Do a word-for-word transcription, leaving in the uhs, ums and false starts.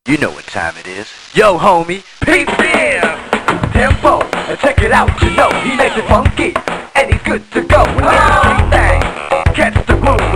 You know what time it is. Yo, homie, peep here! Tempo, check it out, you know he makes it funky, and he's good to go. When everything, catch the groove.